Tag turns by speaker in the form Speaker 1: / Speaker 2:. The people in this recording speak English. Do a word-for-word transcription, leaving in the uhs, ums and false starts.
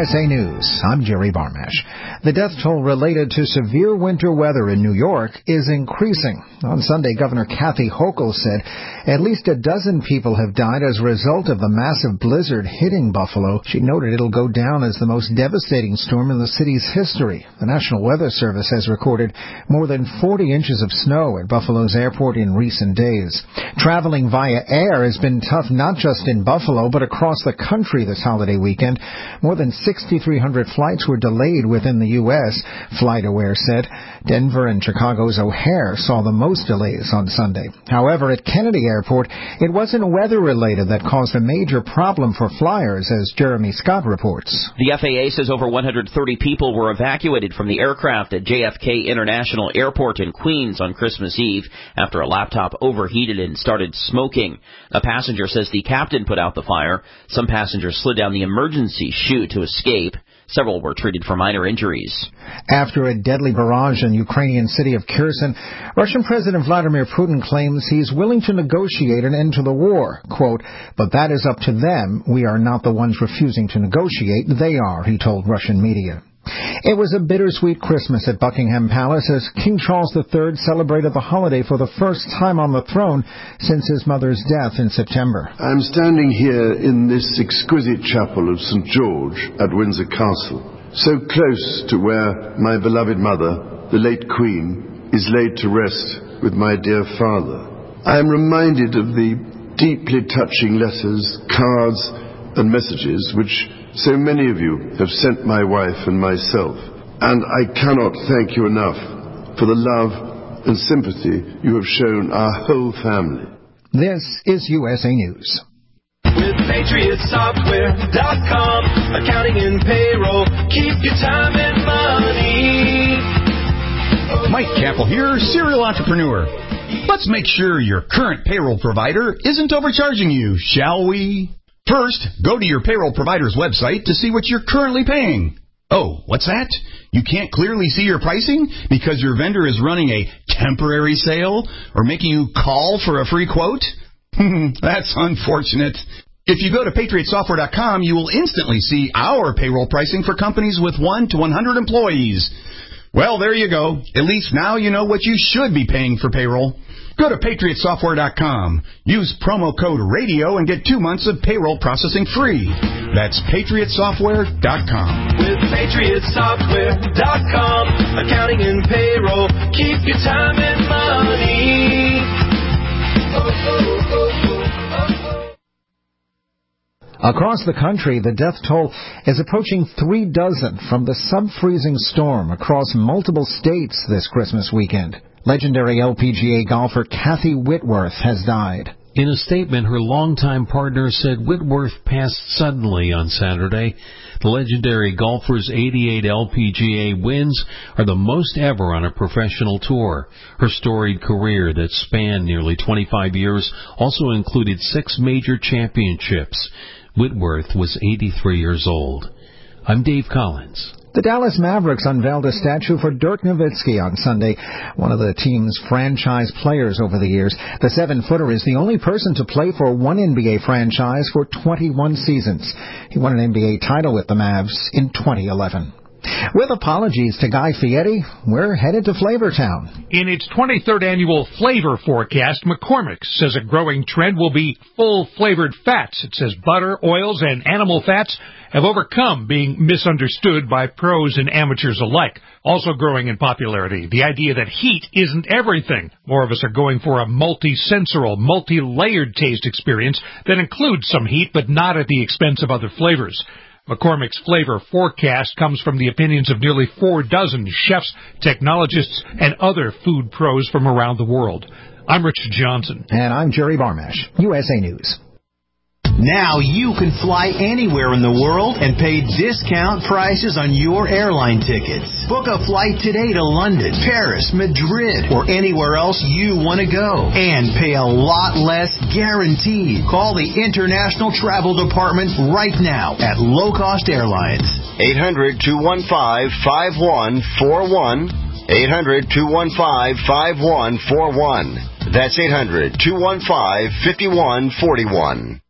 Speaker 1: S A News, I'm Jerry Barmash. The death toll related to severe winter weather in New York is increasing. On Sunday, Governor Kathy Hochul said at least a dozen people have died as a result of the massive blizzard hitting Buffalo. She noted it'll go down as the most devastating storm in the city's history. The National Weather Service has recorded more than forty inches of snow at Buffalo's airport in recent days. Traveling via air has been tough not just in Buffalo, but across the country this holiday weekend. More than sixty-three hundred flights were delayed within the U S, FlightAware said. Denver and Chicago's O'Hare saw the most delays on Sunday. However, at Kennedy Airport, it wasn't weather-related that caused a major problem for flyers, as Jeremy Scott reports.
Speaker 2: The F A A says over one hundred thirty people were evacuated from the aircraft at J F K International Airport in Queens on Christmas Eve after a laptop overheated and started smoking. A passenger says the captain put out the fire. Some passengers slid down the emergency chute to escape. Several were treated for minor injuries.
Speaker 1: After a deadly barrage in the Ukrainian city of Kherson, Russian President Vladimir Putin claims he's willing to negotiate an end to the war. Quote, "But that is up to them. We are not the ones refusing to negotiate. They are," he told Russian media. It was a bittersweet Christmas at Buckingham Palace as King Charles the Third celebrated the holiday for the first time on the throne since his mother's death in September.
Speaker 3: I'm standing here in this exquisite chapel of Saint George at Windsor Castle, so close to where my beloved mother, the late Queen, is laid to rest with my dear father. I am reminded of the deeply touching letters, cards, and messages which so many of you have sent my wife and myself, and I cannot thank you enough for the love and sympathy you have shown our whole family.
Speaker 1: This is U S A News.
Speaker 4: With Patriot Software dot com, accounting and payroll, keep your time and money.
Speaker 5: Mike Capel here, serial entrepreneur. Let's make sure your current payroll provider isn't overcharging you, shall we? First, go to your payroll provider's website to see what you're currently paying. Oh, what's that? You can't clearly see your pricing because your vendor is running a temporary sale or making you call for a free quote? That's unfortunate. If you go to Patriot Software dot com, you will instantly see our payroll pricing for companies with one to one hundred employees. Well, there you go. At least now you know what you should be paying for payroll. Go to Patriot Software dot com. Use promo code RADIO and get two months of payroll processing free. That's Patriot Software dot com.
Speaker 4: With Patriot Software dot com, accounting and payroll, keep your time and money. Oh, oh, oh, oh, oh.
Speaker 1: Across the country, the death toll is approaching three dozen from the sub-freezing storm across multiple states this Christmas weekend. Legendary L P G A golfer Kathy Whitworth has died.
Speaker 6: In a statement, her longtime partner said Whitworth passed suddenly on Saturday. The legendary golfer's eighty-eight L P G A wins are the most ever on a professional tour. Her storied career that spanned nearly twenty-five years also included six major championships. Whitworth was eighty-three years old. I'm Dave Collins.
Speaker 1: The Dallas Mavericks unveiled a statue for Dirk Nowitzki on Sunday, one of the team's franchise players over the years. The seven-footer is the only person to play for one N B A franchise for twenty-one seasons. He won an N B A title with the Mavs in twenty eleven. With apologies to Guy Fieri, we're headed to Flavortown.
Speaker 7: In its twenty-third annual flavor forecast, McCormick's says a growing trend will be full-flavored fats. It says butter, oils, and animal fats have overcome being misunderstood by pros and amateurs alike. Also growing in popularity, the idea that heat isn't everything. More of us are going for a multi-sensorial, multi-layered taste experience that includes some heat, but not at the expense of other flavors. McCormick's flavor forecast comes from the opinions of nearly four dozen chefs, technologists, and other food pros from around the world. I'm Richard Johnson.
Speaker 1: And I'm Jerry Barmash, U S A News.
Speaker 8: Now you can fly anywhere in the world and pay discount prices on your airline tickets. Book a flight today to London, Paris, Madrid, or anywhere else you want to go. And pay a lot less guaranteed. Call the International Travel Department right now at Low Cost Airlines.
Speaker 9: eight hundred, two one five, five one four one. eight hundred, two one five, five one four one. That's eight hundred, two one five, five one four one.